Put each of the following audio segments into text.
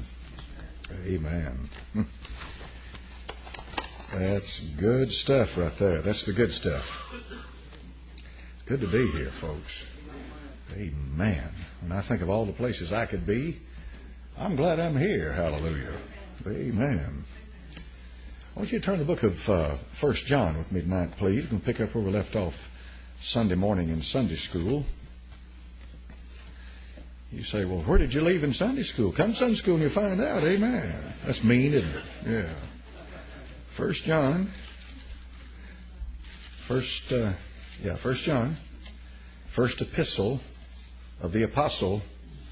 Amen. That's good stuff right there. That's the good stuff. Good to be here, folks. Amen. When I think of all the places I could be, I'm glad I'm here. Hallelujah. Amen. I want you to turn the book of 1 John with me tonight, please. We're going to pick up where we left off Sunday morning in Sunday school. You say, well, where did you leave in Sunday school? Come to Sunday school and you'll find out. Amen. That's mean, isn't it? Yeah. 1 John. 1 John. First epistle of the apostle.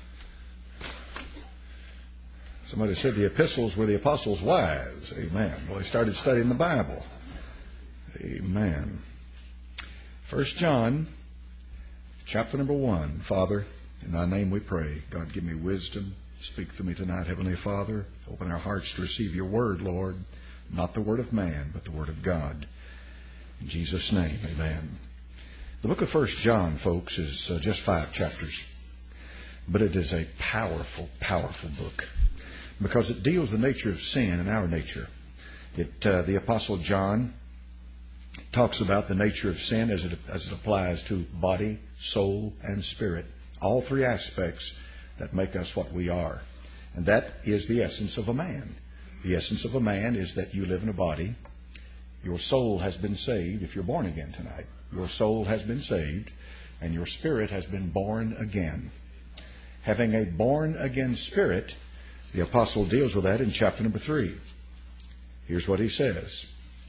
Somebody said the epistles were the apostles' wives. Amen. Well, they started studying the Bible. Amen. 1 John, chapter number 1. Father, in Thy name we pray. God, give me wisdom. Speak to me tonight, Heavenly Father. Open our hearts to receive Your Word, Lord. Not the Word of man, but the Word of God. In Jesus' name, amen. The book of 1 John, folks, is just 5 chapters. But it is a powerful, powerful book. Because it deals with the nature of sin and our nature. The Apostle John talks about the nature of sin as it applies to body, soul, and spirit. All three aspects that make us what we are. And that is the essence of a man. The essence of a man is that you live in a body. Your soul has been saved. If you're born again tonight, your soul has been saved, and your spirit has been born again. Having a born again spirit, the apostle deals with that in chapter number 3. Here's what he says.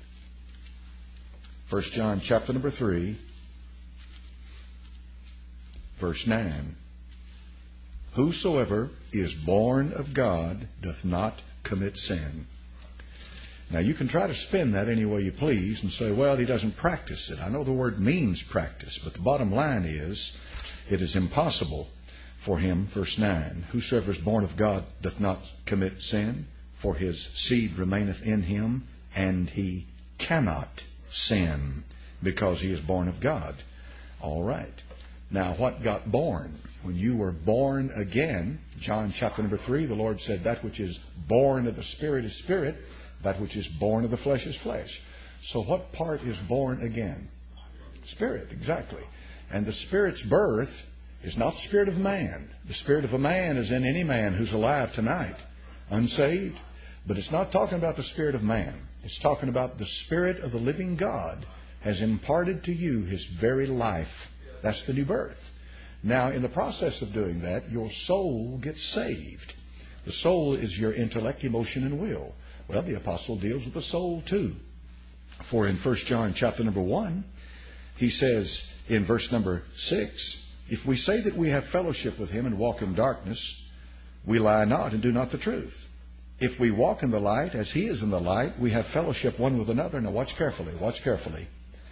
1 John chapter number 3, verse 9. Whosoever is born of God doth not commit sin. Now you can try to spin that any way you please and say, well, he doesn't practice it. I know the word means practice, but the bottom line is, it is impossible for him, verse 9, whosoever is born of God doth not commit sin, for his seed remaineth in him, and he cannot sin, because he is born of God. All right. Now, what got born? When you were born again, John chapter number 3, the Lord said, that which is born of the Spirit is spirit, that which is born of the flesh is flesh. So what part is born again? Spirit, exactly. And the Spirit's birth is not the spirit of man. The spirit of a man is in any man who's alive tonight, unsaved. But it's not talking about the spirit of man. It's talking about the Spirit of the living God has imparted to you His very life. That's the new birth. Now, in the process of doing that, your soul gets saved. The soul is your intellect, emotion, and will. Well, the apostle deals with the soul too. For in 1 John chapter number 1, he says in verse number 6, if we say that we have fellowship with Him and walk in darkness, we lie not and do not the truth. If we walk in the light as He is in the light, we have fellowship one with another. Now watch carefully, watch carefully.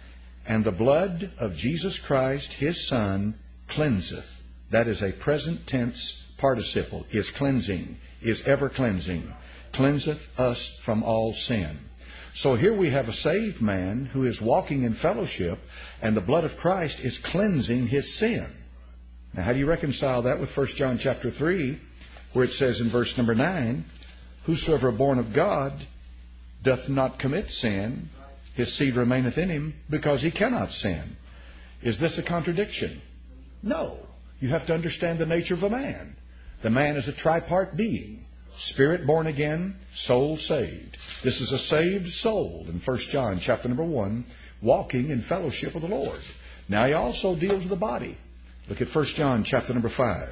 And the blood of Jesus Christ, His Son, cleanseth. That is a present tense participle. Is cleansing, is ever cleansing. Cleanseth us from all sin. So here we have a saved man who is walking in fellowship, and the blood of Christ is cleansing his sin. Now, how do you reconcile that with 1 John chapter 3, where it says in verse number 9, whosoever born of God doth not commit sin, his seed remaineth in him, because he cannot sin. Is this a contradiction? No. You have to understand the nature of a man. The man is a tripart being. Spirit born again, soul saved. This is a saved soul in 1 John chapter number 1, walking in fellowship with the Lord. Now he also deals with the body. Look at 1 John chapter number 5.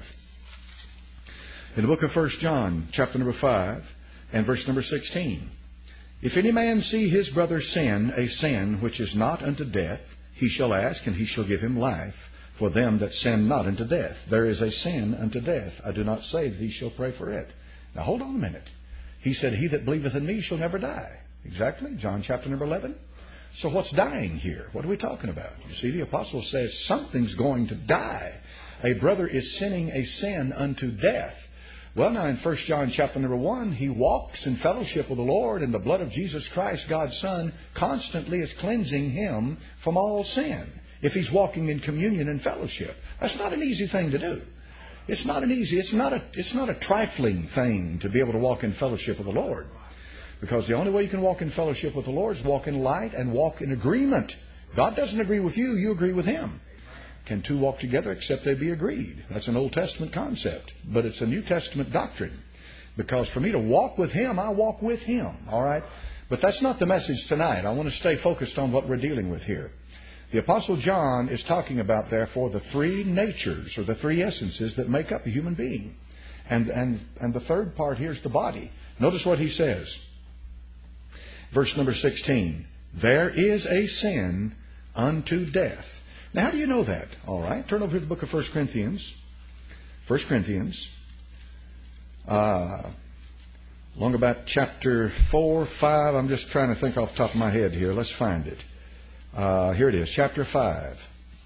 In the book of 1 John chapter number 5 and verse number 16. If any man see his brother sin, a sin which is not unto death, he shall ask, and he shall give him life, for them that sin not unto death. There is a sin unto death. I do not say that he shall pray for it. Now hold on a minute. He said, he that believeth in me shall never die. Exactly. John chapter number 11. So what's dying here? What are we talking about? You see, the apostle says something's going to die. A brother is sinning a sin unto death. Well, now in 1 John chapter number 1, he walks in fellowship with the Lord, and the blood of Jesus Christ, God's Son, constantly is cleansing him from all sin. If he's walking in communion and fellowship. That's not an easy thing to do. It's not a trifling thing to be able to walk in fellowship with the Lord. Because the only way you can walk in fellowship with the Lord is walk in light and walk in agreement. God doesn't agree with you, you agree with Him. Can two walk together except they be agreed? That's an Old Testament concept, but it's a New Testament doctrine. Because for me to walk with Him, I walk with Him. All right? But that's not the message tonight. I want to stay focused on what we're dealing with here. The Apostle John is talking about, therefore, the three natures or the three essences that make up a human being. And the third part here is the body. Notice what he says. Verse number 16. There is a sin unto death. Now, how do you know that? All right. Turn over to the book of 1 Corinthians. 1 Corinthians. Along about chapter 4, 5. I'm just trying to think off the top of my head here. Let's find it. Here it is. Chapter 5.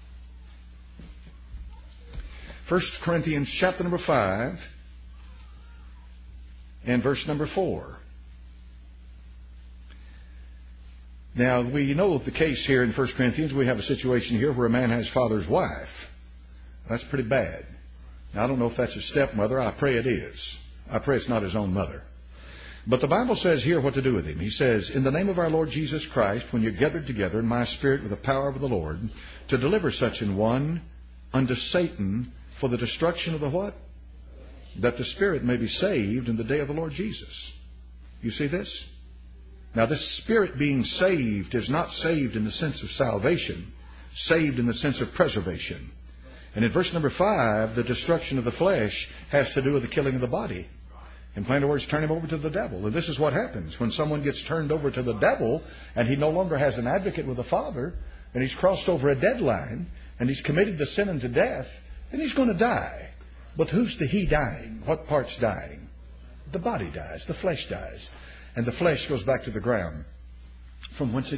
1 Corinthians chapter number 5. And verse number 4. Now, we know the case here in 1 Corinthians. We have a situation here where a man has father's wife. That's pretty bad. Now, I don't know if that's his stepmother. I pray it is. I pray it's not his own mother. But the Bible says here what to do with him. He says, in the name of our Lord Jesus Christ, when you're gathered together in my spirit with the power of the Lord, to deliver such an one unto Satan for the destruction of the what? That the spirit may be saved in the day of the Lord Jesus. You see this? Now, this spirit being saved is not saved in the sense of salvation, saved in the sense of preservation. And in verse number 5, the destruction of the flesh has to do with the killing of the body. In plain words, turn him over to the devil. And this is what happens when someone gets turned over to the devil and he no longer has an advocate with the Father and he's crossed over a deadline and he's committed the sin unto death, then he's going to die. But who's the he dying? What part's dying? The body dies. The flesh dies. And the flesh goes back to the ground from whence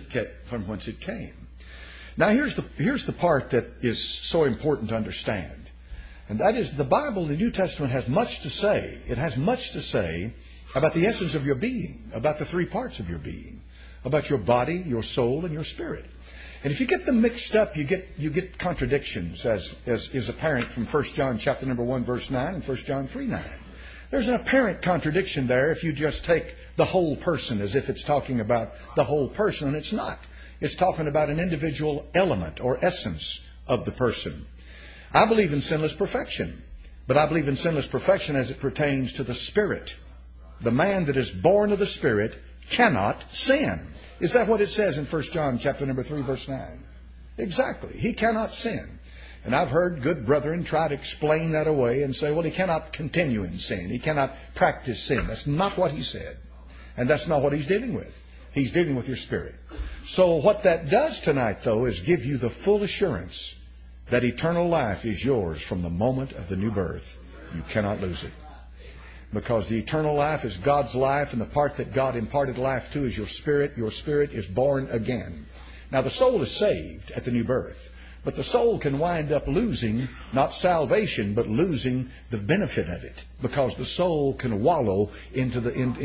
it came. Now here's the part that is so important to understand. And that is the Bible, the New Testament, has much to say. It has much to say about the essence of your being, about the three parts of your being, about your body, your soul, and your spirit. And if you get them mixed up, you get contradictions, as is apparent from 1 John chapter number 1, verse 9, and 1 John 3, 9. There's an apparent contradiction there if you just take the whole person as if it's talking about the whole person, and it's not. It's talking about an individual element or essence of the person. I believe in sinless perfection, but I believe in sinless perfection as it pertains to the Spirit. The man that is born of the Spirit cannot sin. Is that what it says in 1 John chapter number 3, verse 9? Exactly. He cannot sin. And I've heard good brethren try to explain that away and say, well, he cannot continue in sin. He cannot practice sin. That's not what he said. And that's not what he's dealing with. He's dealing with your spirit. So what that does tonight, though, is give you the full assurance that eternal life is yours from the moment of the new birth. You cannot lose it. Because the eternal life is God's life, and the part that God imparted life to is your spirit. Your spirit is born again. Now, the soul is saved at the new birth. But the soul can wind up losing, not salvation, but losing the benefit of it. Because the soul can wallow into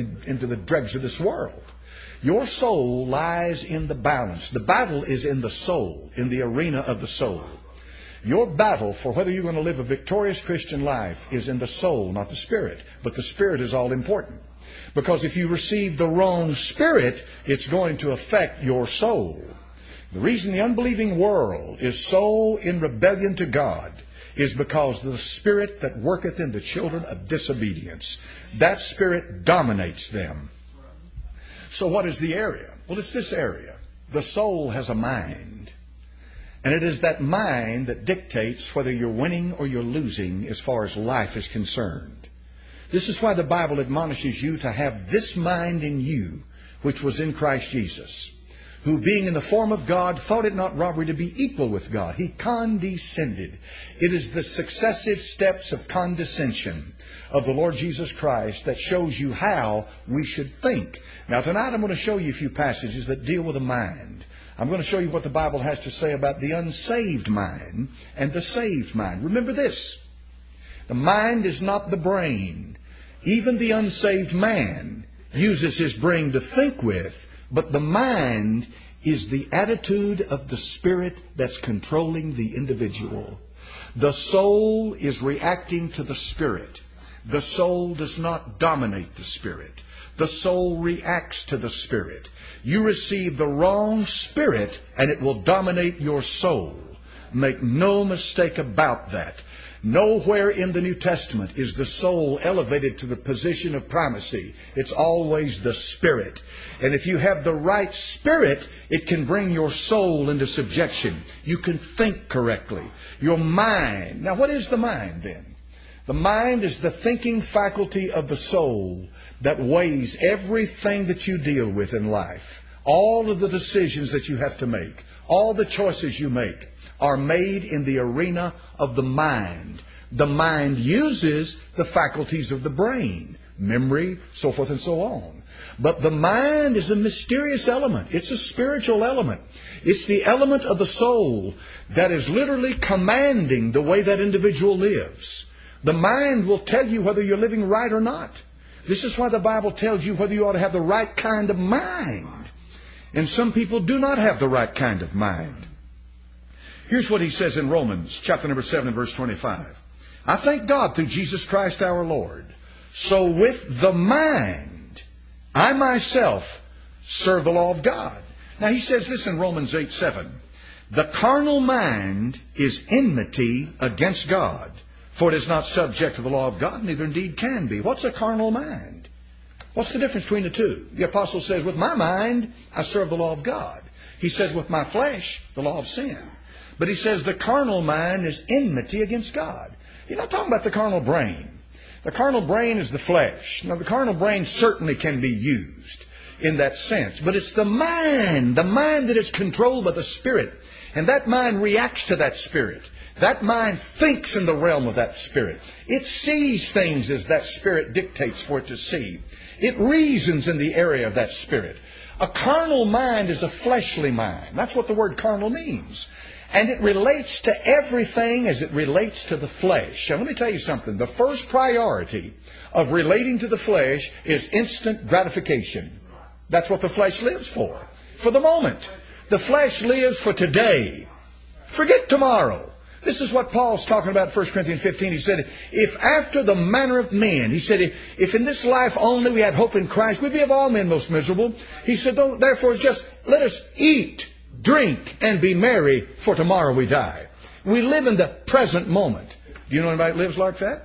the dregs of this world. Your soul lies in the balance. The battle is in the soul, in the arena of the soul. Your battle for whether you're going to live a victorious Christian life is in the soul, not the spirit. But the spirit is all important. Because if you receive the wrong spirit, it's going to affect your soul. The reason the unbelieving world is so in rebellion to God is because of the spirit that worketh in the children of disobedience. That spirit dominates them. So what is the area? Well, it's this area. The soul has a mind. And it is that mind that dictates whether you're winning or you're losing as far as life is concerned. This is why the Bible admonishes you to have this mind in you, which was in Christ Jesus, who being in the form of God thought it not robbery to be equal with God. He condescended. It is the successive steps of condescension of the Lord Jesus Christ that shows you how we should think. Now tonight I'm going to show you a few passages that deal with the mind. I'm going to show you what the Bible has to say about the unsaved mind and the saved mind. Remember this. The mind is not the brain. Even the unsaved man uses his brain to think with, but the mind is the attitude of the spirit that's controlling the individual. The soul is reacting to the Spirit. The soul does not dominate the Spirit. The soul reacts to the Spirit. You receive the wrong spirit and it will dominate your soul. Make no mistake about that. Nowhere in the New Testament is the soul elevated to the position of primacy. It's always the Spirit. And if you have the right spirit, it can bring your soul into subjection. You can think correctly. Your mind. Now, what is the mind then? The mind is the thinking faculty of the soul that weighs everything that you deal with in life. All of the decisions that you have to make, all the choices you make, are made in the arena of the mind. The mind uses the faculties of the brain, memory, so forth and so on. But the mind is a mysterious element. It's a spiritual element. It's the element of the soul that is literally commanding the way that individual lives. The mind will tell you whether you're living right or not. This is why the Bible tells you whether you ought to have the right kind of mind. And some people do not have the right kind of mind. Here's what he says in Romans chapter number 7 verse 25. I thank God through Jesus Christ our Lord. So with the mind, I myself serve the law of God. Now he says this in Romans 8:7. The carnal mind is enmity against God, for it is not subject to the law of God, neither indeed can be. What's a carnal mind? What's the difference between the two? The apostle says, with my mind, I serve the law of God. He says, with my flesh, the law of sin. But he says the carnal mind is enmity against God. He's not talking about the carnal brain. The carnal brain is the flesh. Now, the carnal brain certainly can be used in that sense. But it's the mind that is controlled by the Spirit. And that mind reacts to that Spirit. That mind thinks in the realm of that Spirit. It sees things as that Spirit dictates for it to see. It reasons in the area of that Spirit. A carnal mind is a fleshly mind. That's what the word carnal means. And it relates to everything as it relates to the flesh. Now, let me tell you something. The first priority of relating to the flesh is instant gratification. That's what the flesh lives for the moment. The flesh lives for today. Forget tomorrow. This is what Paul's talking about in 1 Corinthians 15. He said, if after the manner of men, he said, if in this life only we had hope in Christ, we'd be of all men most miserable. He said, therefore, just let us eat, drink, and be merry, for tomorrow we die. We live in the present moment. Do you know anybody that lives like that?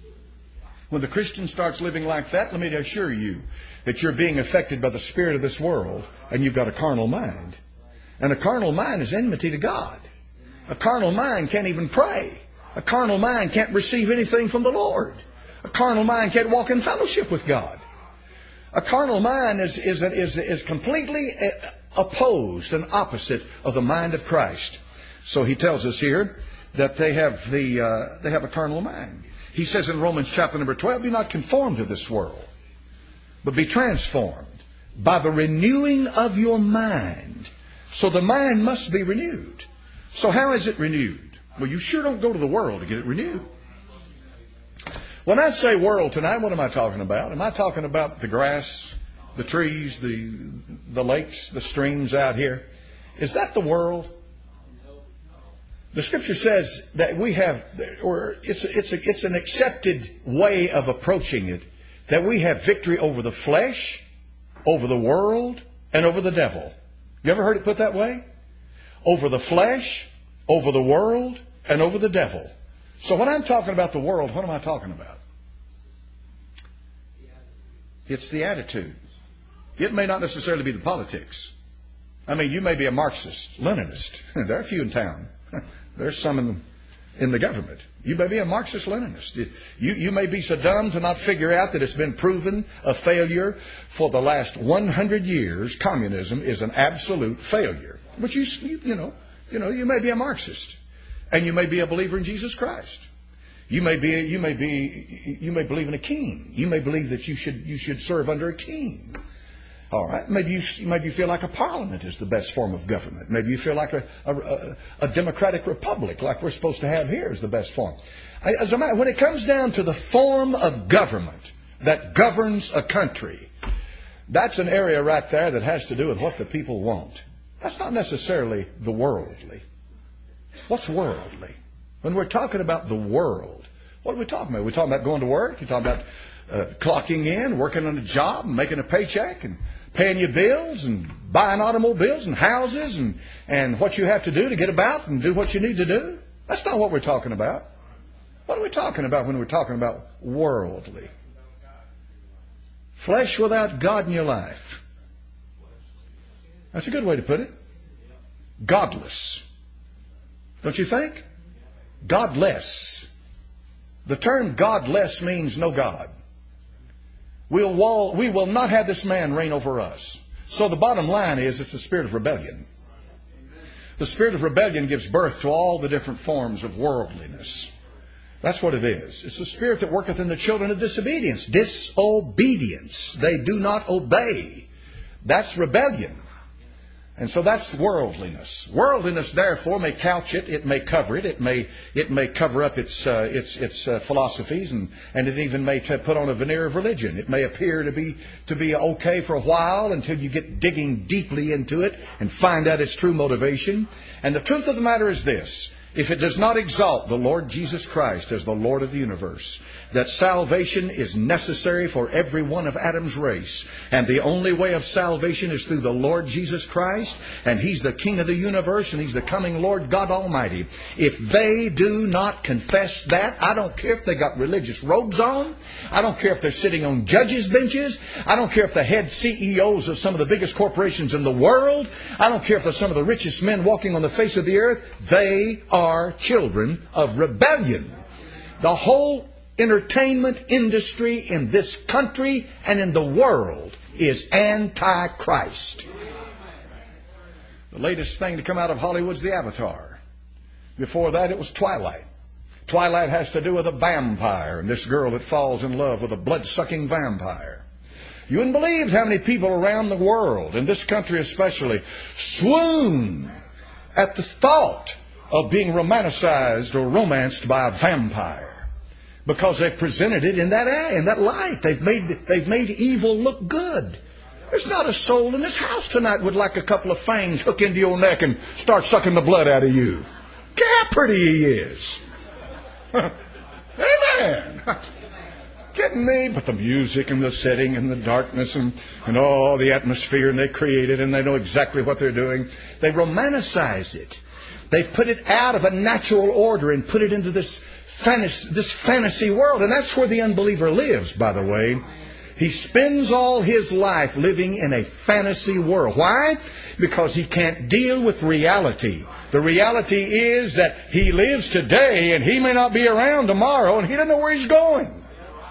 When the Christian starts living like that, let me assure you that you're being affected by the spirit of this world, and you've got a carnal mind. And a carnal mind is enmity to God. A carnal mind can't even pray. A carnal mind can't receive anything from the Lord. A carnal mind can't walk in fellowship with God. A carnal mind is completely opposed and opposite of the mind of Christ. So he tells us here that they have a carnal mind. He says in Romans chapter number 12, be not conformed to this world, but be transformed by the renewing of your mind. So the mind must be renewed. So how is it renewed? Well, you sure don't go to the world to get it renewed. When I say world tonight, what am I talking about? Am I talking about the grass, the trees, the lakes, the streams out here? Is that the world? The Scripture says that we have, or it's an accepted way of approaching it, that we have victory over the flesh, over the world, and over the devil. You ever heard it put that way? Over the flesh, over the world, and over the devil. So when I'm talking about the world, what am I talking about? It's the attitude. It may not necessarily be the politics. I mean, you may be a Marxist, Leninist. There are a few in town. There's some in the government. You may be a Marxist, Leninist. You may be so dumb to not figure out that it's been proven a failure for the last 100 years. Communism is an absolute failure. But you may be a Marxist, and you may be a believer in Jesus Christ. You may believe in a king. You may believe that you should serve under a king. All right. Maybe you feel like a parliament is the best form of government. Maybe you feel like a democratic republic, like we're supposed to have here, is the best form. When it comes down to the form of government that governs a country, that's an area right there that has to do with what the people want. That's not necessarily the worldly. What's worldly? When we're talking about the world, what are we talking about? We're talking about going to work. You're talking about clocking in, working on a job, and making a paycheck, and paying your bills, and buying automobiles and houses, and what you have to do to get about and do what you need to do. That's not what we're talking about. What are we talking about when we're talking about worldly? Flesh without God in your life. That's a good way to put it. Godless. Don't you think? Godless. The term godless means no God. We will not have this man reign over us. So the bottom line is it's the spirit of rebellion. The spirit of rebellion gives birth to all the different forms of worldliness. That's what it is. It's the spirit that worketh in the children of disobedience. Disobedience. They do not obey. That's rebellion. And so that's worldliness. Worldliness, therefore, may couch it. It may cover it. It may cover up its philosophies, and it even may put on a veneer of religion. It may appear to be okay for a while until you get digging deeply into it and find out its true motivation. And the truth of the matter is this: if it does not exalt the Lord Jesus Christ as the Lord of the universe, that salvation is necessary for every one of Adam's race, and the only way of salvation is through the Lord Jesus Christ, and He's the King of the universe, and He's the coming Lord God Almighty. If they do not confess that, I don't care if they got religious robes on, I don't care if they're sitting on judges' benches, I don't care if the head CEOs of some of the biggest corporations in the world, I don't care if they're some of the richest men walking on the face of the earth, they are children of rebellion. The whole entertainment industry in this country and in the world is anti-Christ. The latest thing to come out of Hollywood's the Avatar. Before that it was Twilight. Twilight has to do with a vampire and this girl that falls in love with a blood-sucking vampire. You wouldn't believe how many people around the world, in this country especially, swoon at the thought of being romanticized or romanced by a vampire. Because they've presented it in that light. They've made evil look good. There's not a soul in this house tonight would like a couple of fangs hook into your neck and start sucking the blood out of you. Look how pretty he is. Amen. Kidding me? But the music and the setting and the darkness and all the atmosphere, and they create it and they know exactly what they're doing. They romanticize it. They put it out of a natural order and put it into this fantasy world. And that's where the unbeliever lives, by the way. He spends all his life living in a fantasy world. Why? Because he can't deal with reality. The reality is that he lives today and he may not be around tomorrow and he doesn't know where he's going.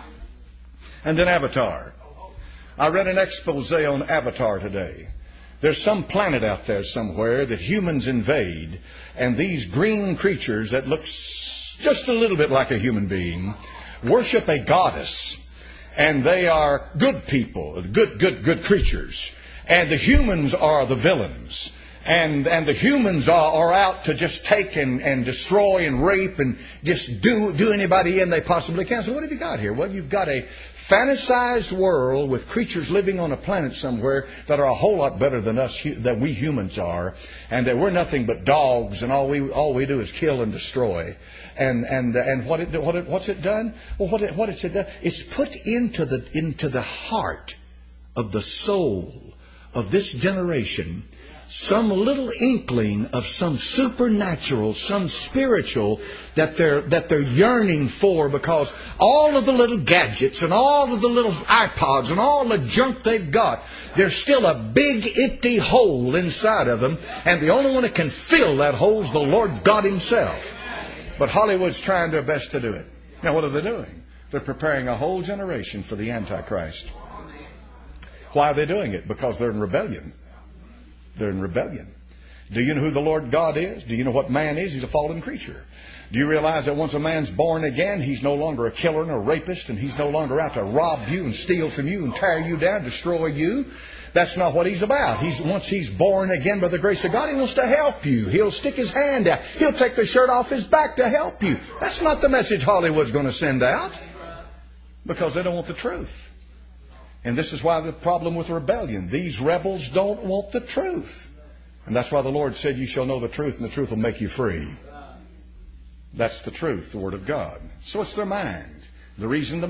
And then Avatar. I read an expose on Avatar today. There's some planet out there somewhere that humans invade, and these green creatures that look just a little bit like a human being worship a goddess, and they are good people, good creatures, and the humans are the villains. And the humans are out to just take and destroy and rape and just do anybody in they possibly can. So what have you got here? Well, you've got a fantasized world with creatures living on a planet somewhere that are a whole lot better than us, that we humans are, and that we're nothing but dogs, and all we do is kill and destroy. And what's it done? Well, what it's done? It's put into the heart of the soul of this generation some little inkling of some supernatural, some spiritual that they're yearning for, because all of the little gadgets and all of the little iPods and all the junk they've got, there's still a big empty hole inside of them, and the only one that can fill that hole is the Lord God Himself. But Hollywood's trying their best to do it. Now what are they doing? They're preparing a whole generation for the Antichrist. Why are they doing it? Because they're in rebellion. They're in rebellion. Do you know who the Lord God is? Do you know what man is? He's a fallen creature. Do you realize that once a man's born again, he's no longer a killer and a rapist, and he's no longer out to rob you and steal from you and tear you down, destroy you? That's not what he's about. Once he's born again by the grace of God, he wants to help you. He'll stick his hand out. He'll take the shirt off his back to help you. That's not the message Hollywood's going to send out, because they don't want the truth. And this is why the problem with rebellion. These rebels don't want the truth. And that's why the Lord said, you shall know the truth, and the truth will make you free. That's the truth, the Word of God. So it's their mind. The reason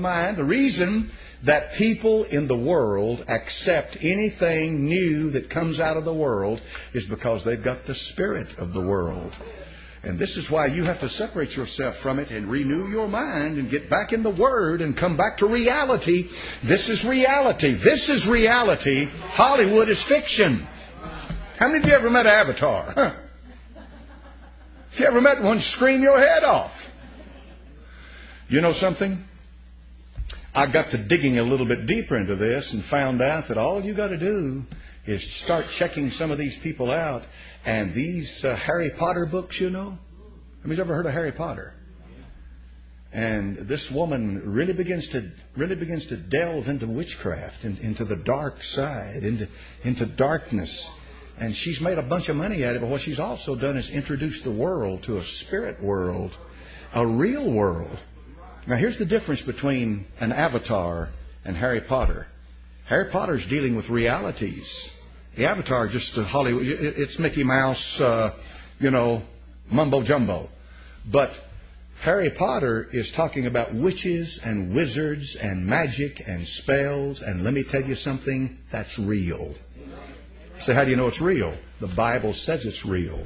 that people in the world accept anything new that comes out of the world is because they've got the spirit of the world. And this is why you have to separate yourself from it and renew your mind and get back in the Word and come back to reality. This is reality. This is reality. Hollywood is fiction. How many of you ever met Avatar? Huh? If you ever met one, scream your head off. You know something? I got to digging a little bit deeper into this and found out that all you got to do is start checking some of these people out. And these Harry Potter books, you know. Have you ever heard of Harry Potter? And this woman really begins to delve into witchcraft, into the dark side, into darkness. And she's made a bunch of money at it, but what she's also done is introduced the world to a spirit world, a real world. Now here's the difference between an Avatar and Harry Potter. Harry Potter's dealing with realities. The Avatar just Hollywood. It's Mickey Mouse, mumbo jumbo. But Harry Potter is talking about witches and wizards and magic and spells. And let me tell you something, that's real. So how do you know it's real? The Bible says it's real.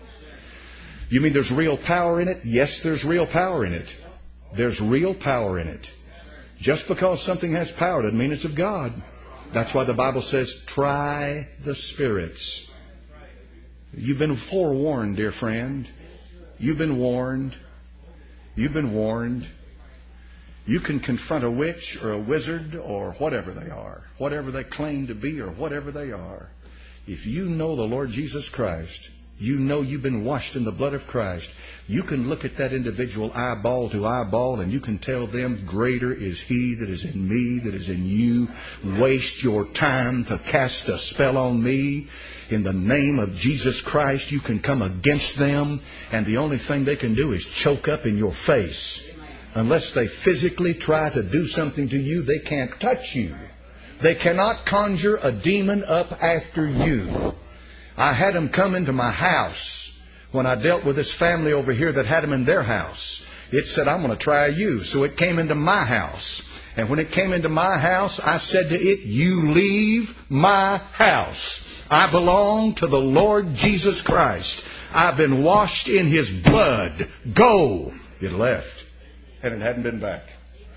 You mean there's real power in it? Yes, there's real power in it. There's real power in it. Just because something has power doesn't mean it's of God. That's why the Bible says, try the spirits. You've been forewarned, dear friend. You've been warned. You've been warned. You can confront a witch or a wizard or whatever they are, whatever they claim to be or whatever they are. If you know the Lord Jesus Christ, you know you've been washed in the blood of Christ, you can look at that individual eyeball to eyeball and you can tell them, greater is He that is in me, that is in you. Waste your time to cast a spell on me. In the name of Jesus Christ, you can come against them, and the only thing they can do is choke up in your face. Unless they physically try to do something to you, they can't touch you. They cannot conjure a demon up after you. I had them come into my house when I dealt with this family over here that had them in their house. It said, I'm going to try you. So it came into my house. And when it came into my house, I said to it, you leave my house. I belong to the Lord Jesus Christ. I've been washed in His blood. Go. It left. And it hadn't been back.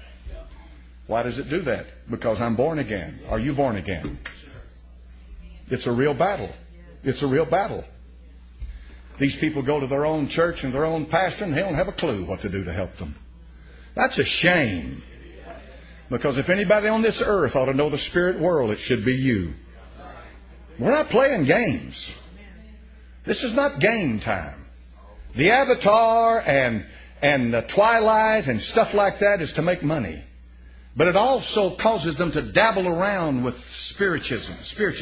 Why does it do that? Because I'm born again. Are you born again? It's a real battle. It's a real battle. These people go to their own church and their own pastor and they don't have a clue what to do to help them. That's a shame. Because if anybody on this earth ought to know the spirit world, it should be you. We're not playing games. This is not game time. The Avatar and Twilight and stuff like that is to make money. But it also causes them to dabble around with spiritualism.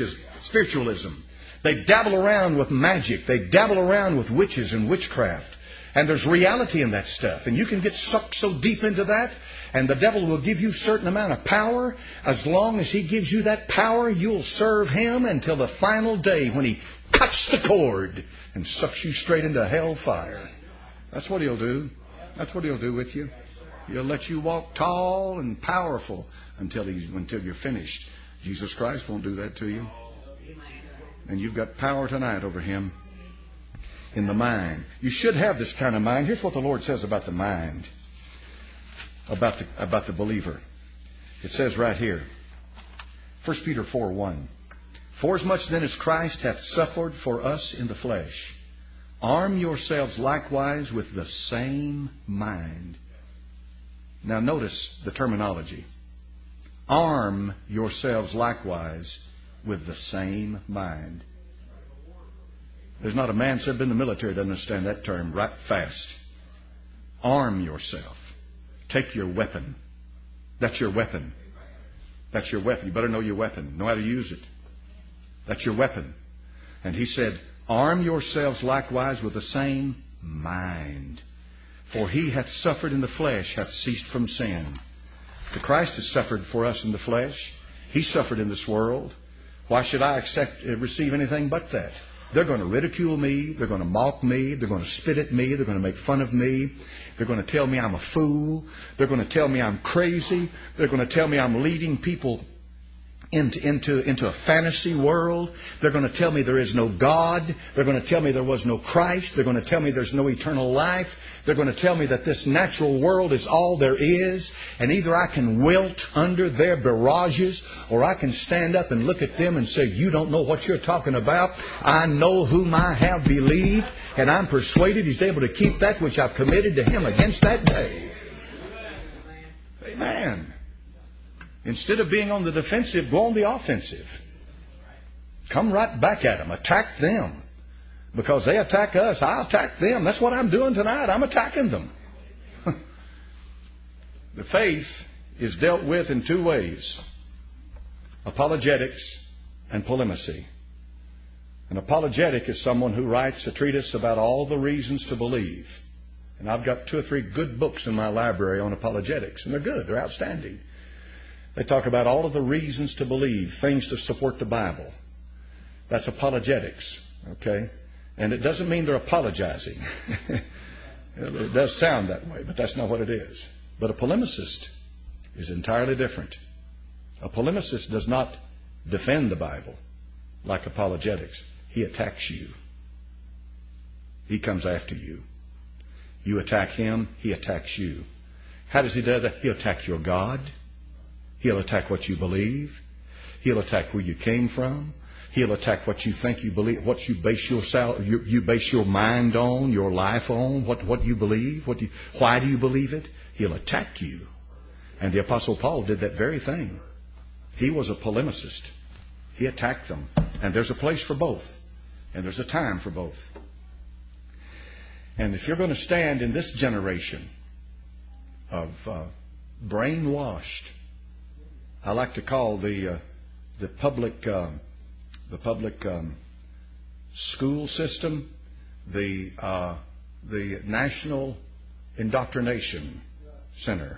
They dabble around with magic. They dabble around with witches and witchcraft. And there's reality in that stuff. And you can get sucked so deep into that. And the devil will give you a certain amount of power. As long as he gives you that power, you'll serve him until the final day when he cuts the cord and sucks you straight into hellfire. That's what he'll do. That's what he'll do with you. He'll let you walk tall and powerful until you're finished. Jesus Christ won't do that to you. And you've got power tonight over him in the mind. You should have this kind of mind. Here's what the Lord says about the mind, about the believer. It says right here, 1 Peter 4:1. Forasmuch then as Christ hath suffered for us in the flesh, arm yourselves likewise with the same mind. Now notice the terminology. Arm yourselves likewise with the same mind. There's not a man that's been in the military that doesn't understand that term right fast. Arm yourself. Take your weapon. That's your weapon. That's your weapon. You better know your weapon. Know how to use it. That's your weapon. And he said, arm yourselves likewise with the same mind. For he hath suffered in the flesh, hath ceased from sin. The Christ has suffered for us in the flesh. He suffered in this world. Why should I receive anything but that? They're going to ridicule me. They're going to mock me. They're going to spit at me. They're going to make fun of me. They're going to tell me I'm a fool. They're going to tell me I'm crazy. They're going to tell me I'm leading people into a fantasy world. They're going to tell me there is no God. They're going to tell me there was no Christ. They're going to tell me there's no eternal life. They're going to tell me that this natural world is all there is. And either I can wilt under their barrages, or I can stand up and look at them and say, you don't know what you're talking about. I know whom I have believed, and I'm persuaded He's able to keep that which I've committed to Him against that day. Amen. Instead of being on the defensive, go on the offensive. Come right back at them. Attack them. Because they attack us, I'll attack them. That's what I'm doing tonight. I'm attacking them. The faith is dealt with in two ways: apologetics and polemicy. An apologetic is someone who writes a treatise about all the reasons to believe. And I've got 2 or 3 good books in my library on apologetics, and they're good. They're outstanding. They talk about all of the reasons to believe, things to support the Bible. That's apologetics, okay? And it doesn't mean they're apologizing. It does sound that way, but that's not what it is. But a polemicist is entirely different. A polemicist does not defend the Bible like apologetics. He attacks you. He comes after you. You attack him, he attacks you. How does he do that? He'll attack your God. He'll attack what you believe. He'll attack where you came from. He'll attack what you think you believe, what you base you base your mind on, your life on, what you believe, why do you believe it? He'll attack you. And the Apostle Paul did that very thing. He was a polemicist. He attacked them. And there's a place for both. And there's a time for both. And if you're going to stand in this generation of brainwashed, I like to call the public school system the National Indoctrination Center.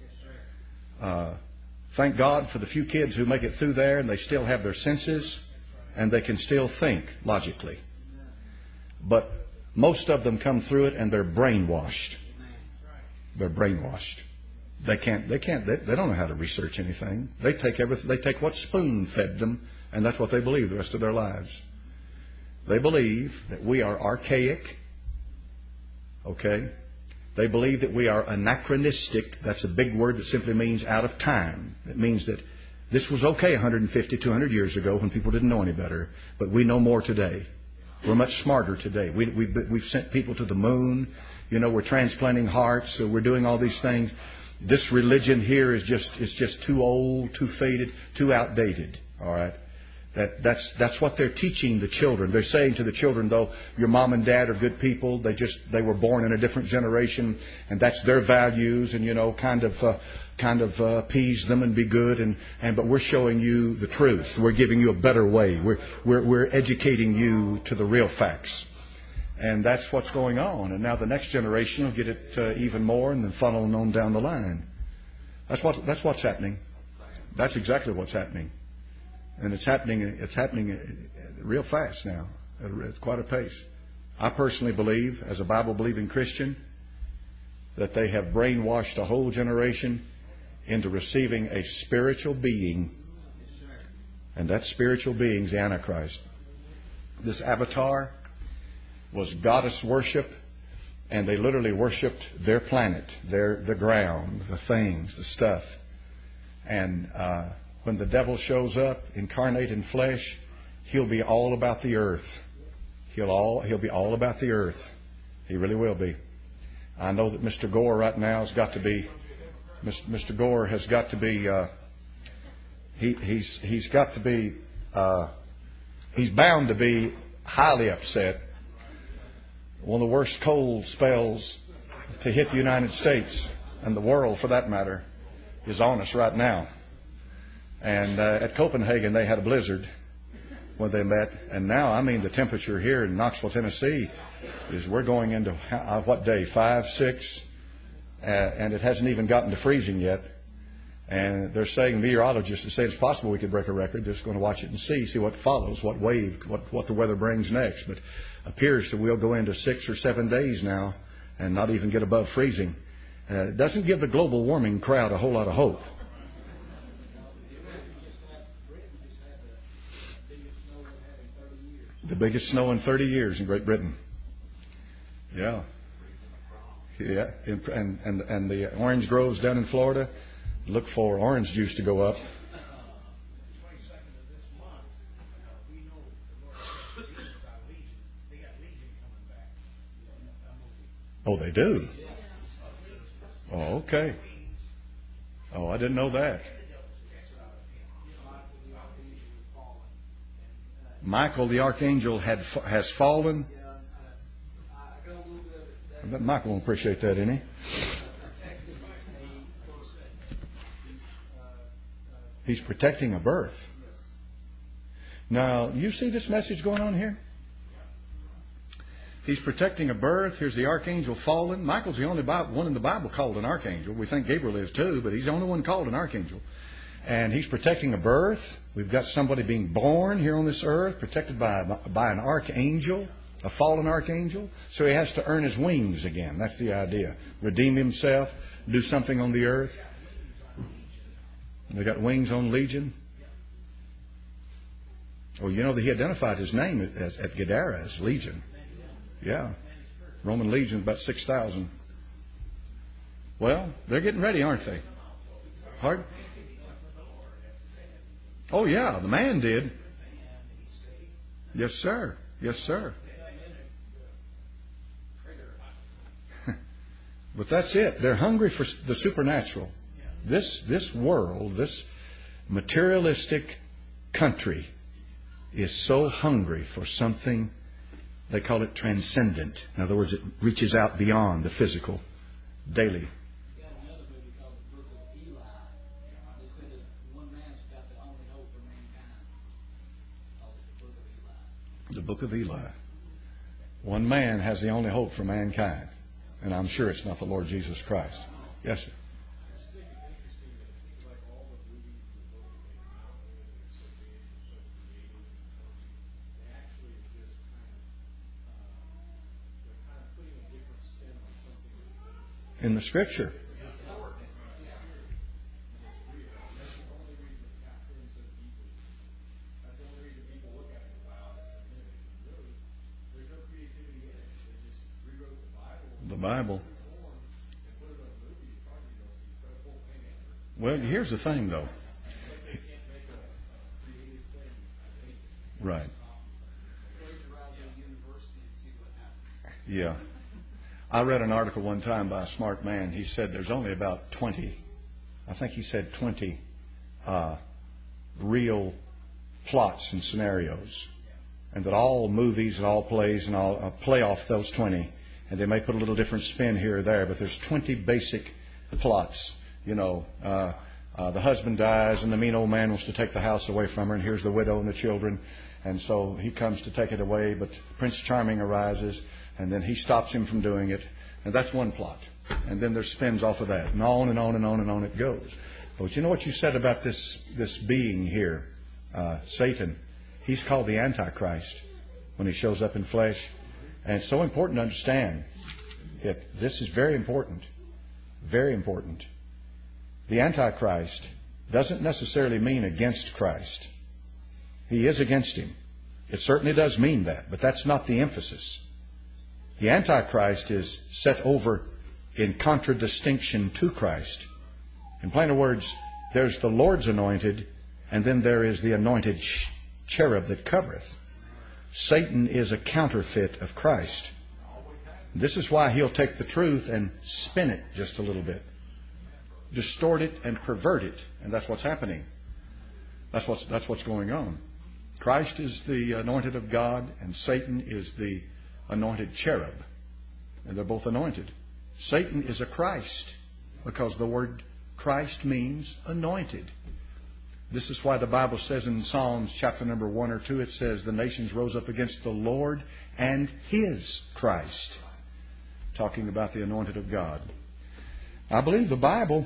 Thank God for the few kids who make it through there and they still have their senses and they can still think logically. But most of them come through it and they're brainwashed. They're brainwashed. They don't know how to research anything. They take everything. They take what spoon fed them, and that's what they believe the rest of their lives. They believe that we are archaic. Okay? They believe that we are anachronistic. That's a big word that simply means out of time. It means that this was okay 150, 200 years ago when people didn't know any better, but we know more today. We're much smarter today. We've sent people to the moon. You know, we're transplanting hearts. So we're doing all these things. This religion here is just too old, too faded, too outdated. All right, that's what they're teaching the children. They're saying to the children, though, your mom and dad are good people. They were born in a different generation, and that's their values. And you know, kind of appease them and be good. But we're showing you the truth. We're giving you a better way. We're educating you to the real facts. And that's what's going on. And now the next generation will get it even more and then funnel on down the line. That's what's happening. That's exactly what's happening. And it's happening real fast now, at quite a pace. I personally believe, as a Bible-believing Christian, that they have brainwashed a whole generation into receiving a spiritual being. And that spiritual being is the Antichrist. This avatar was goddess worship, and they literally worshipped their planet, the ground, the things, the stuff. And when the devil shows up, incarnate in flesh, he'll be all about the earth. He'll be all about the earth. He really will be. I know that Mr. Gore right now has got to be. Mr. Gore has got to be. He's got to be. He's bound to be highly upset. One of the worst cold spells to hit the United States and the world, for that matter, is on us right now. And at Copenhagen, they had a blizzard when they met. And now, I mean, the temperature here in Knoxville, Tennessee, is we're going into, what day, 5, 6? And it hasn't even gotten to freezing yet. And they're saying, meteorologists are saying it's possible we could break a record. They're just going to watch it and see what follows, what wave, what the weather brings next. But appears that we'll go into 6 or 7 days now and not even get above freezing. It doesn't give the global warming crowd a whole lot of hope. The biggest snow in 30 years in Great Britain. Yeah. Yeah. And the orange groves down in Florida, look for orange juice to go up. Oh, they do? Oh, okay. Oh, I didn't know that. Michael the archangel has fallen. I bet Michael won't appreciate that, any. He's protecting a birth. Now, you see this message going on here? He's protecting a birth. Here's the archangel fallen. Michael's the only one in the Bible called an archangel. We think Gabriel is too, but he's the only one called an archangel. And he's protecting a birth. We've got somebody being born here on this earth, protected by an archangel, a fallen archangel. So he has to earn his wings again. That's the idea. Redeem himself, do something on the earth. They got wings on Legion. Oh, you know that he identified his name at Gadara as Legion. Yeah. Roman legion, about 6,000. Well, they're getting ready, aren't they? Hard? Oh, yeah, the man did. Yes, sir. Yes, sir. But that's it. They're hungry for the supernatural. This world, this materialistic country is so hungry for something. They call it transcendent. In other words, it reaches out beyond the physical daily. You got another movie called The Book of Eli. They said that one man's got the only hope for mankind. Called it The Book of Eli. The Book of Eli. One man has the only hope for mankind. And I'm sure it's not the Lord Jesus Christ. Yes, sir. In the Scripture. The Bible. Well, here's the thing, though. Right. Yeah. I read an article one time by a smart man. He said there's only about 20, I think he said 20 real plots and scenarios. And that all movies and all plays and all play off those 20. And they may put a little different spin here or there, but there's 20 basic plots. You know, the husband dies and the mean old man wants to take the house away from her, and here's the widow and the children. And so he comes to take it away, but Prince Charming arises, and then he stops him from doing it. And that's one plot. And then there's spins off of that. And on and on and on and on it goes. But you know what you said about this being here, Satan? He's called the Antichrist when he shows up in flesh. And it's so important to understand it. This is very important. Very important. The Antichrist doesn't necessarily mean against Christ. He is against him. It certainly does mean that, but that's not the emphasis. The Antichrist is set over in contradistinction to Christ. In plainer words, there's the Lord's anointed, and then there is the anointed cherub that covereth. Satan is a counterfeit of Christ. This is why he'll take the truth and spin it just a little bit. Distort it and pervert it. And that's what's happening. That's what's going on. Christ is the anointed of God, and Satan is the anointed cherub. And they're both anointed. Satan is a Christ, because the word Christ means anointed. This is why the Bible says in Psalms chapter number 1 or 2, it says, the nations rose up against the Lord and His Christ. Talking about the anointed of God. I believe the Bible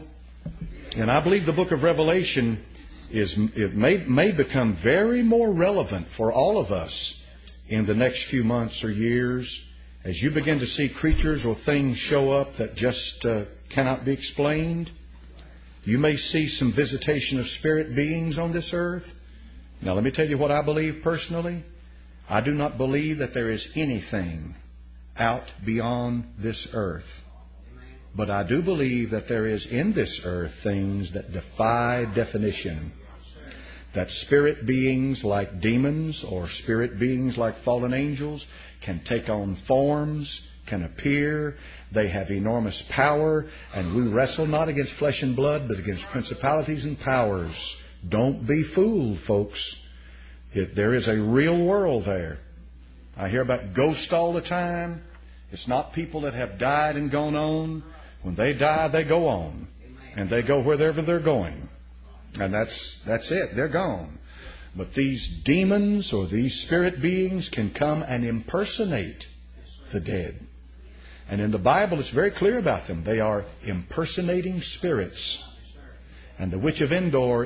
And I believe the book of Revelation may become very more relevant for all of us in the next few months or years as you begin to see creatures or things show up that just cannot be explained. You may see some visitation of spirit beings on this earth. Now let me tell you what I believe personally. I do not believe that there is anything out beyond this earth. But I do believe that there is in this earth things that defy definition. That spirit beings like demons or spirit beings like fallen angels can take on forms, can appear. They have enormous power, and we wrestle not against flesh and blood, but against principalities and powers. Don't be fooled, folks. There is a real world there. I hear about ghosts all the time. It's not people that have died and gone on. When they die, they go on. And they go wherever they're going. And that's it. They're gone. But these demons or these spirit beings can come and impersonate the dead. And in the Bible, it's very clear about them. They are impersonating spirits. And the witch of Endor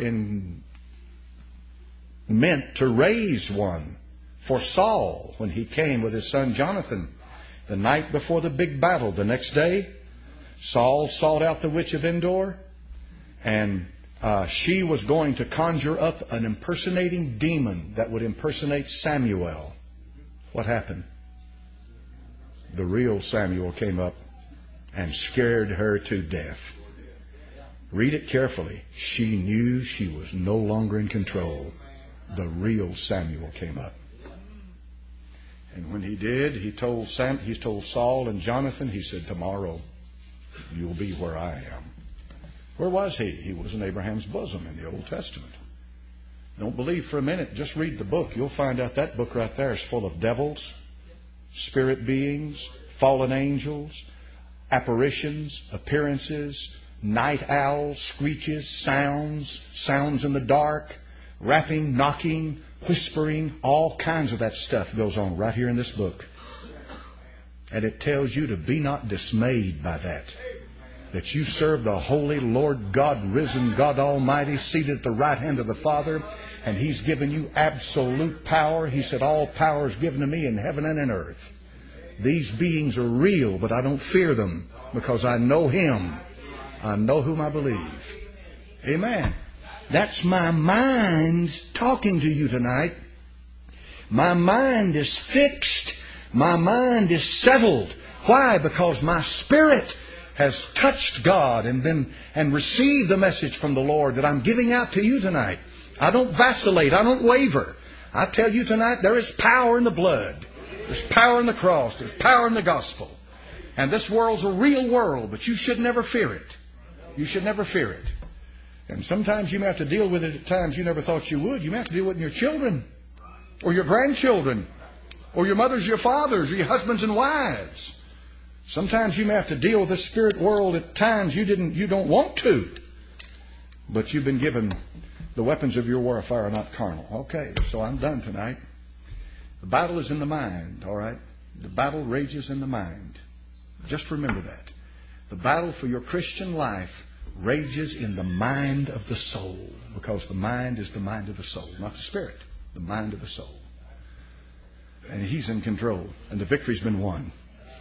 meant to raise one for Saul when he came with his son Jonathan the night before the big battle. The next day, Saul sought out the witch of Endor, and she was going to conjure up an impersonating demon that would impersonate Samuel. What happened? The real Samuel came up and scared her to death. Read it carefully. She knew she was no longer in control. The real Samuel came up. And when he did, he told Saul and Jonathan, he said, tomorrow you'll be where I am. Where was he? He was in Abraham's bosom in the Old Testament. Don't believe for a minute. Just read the book. You'll find out that book right there is full of devils, spirit beings, fallen angels, apparitions, appearances, night owls, screeches, sounds in the dark, rapping, knocking, whispering, all kinds of that stuff goes on right here in this book. And it tells you to be not dismayed by that. That you serve the holy Lord God, risen God Almighty, seated at the right hand of the Father, and He's given you absolute power. He said, all power is given to me in heaven and in earth. These beings are real, but I don't fear them because I know Him. I know whom I believe. Amen. That's my mind talking to you tonight. My mind is fixed. My mind is settled. Why? Because my spirit has touched God and received the message from the Lord that I'm giving out to you tonight. I don't vacillate. I don't waver. I tell you tonight, there is power in the blood. There's power in the cross. There's power in the gospel. And this world's a real world, but you should never fear it. You should never fear it. And sometimes you may have to deal with it at times you never thought you would. You may have to deal with it in your children, or your grandchildren, or your mothers, your fathers, or your husbands and wives. Sometimes you may have to deal with this spirit world at times you don't want to. But you've been given the weapons of your warfare are not carnal. Okay, so I'm done tonight. The battle is in the mind, all right? The battle rages in the mind. Just remember that. The battle for your Christian life rages in the mind of the soul, because the mind is the mind of the soul, not the spirit, the mind of the soul. And He's in control, and the victory's been won.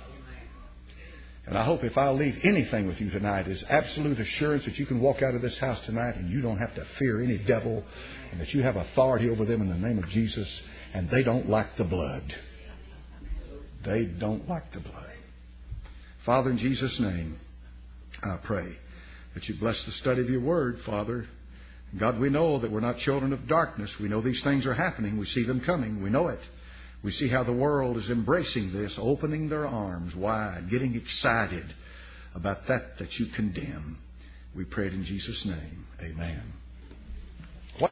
And I hope if I'll leave anything with you tonight is absolute assurance that you can walk out of this house tonight and you don't have to fear any devil, and that you have authority over them in the name of Jesus, and they don't like the blood. They don't like the blood. Father, in Jesus' name, I pray that you bless the study of your word, Father. God, we know that we're not children of darkness. We know these things are happening. We see them coming. We know it. We see how the world is embracing this, opening their arms wide, getting excited about that you condemn. We pray it in Jesus' name. Amen.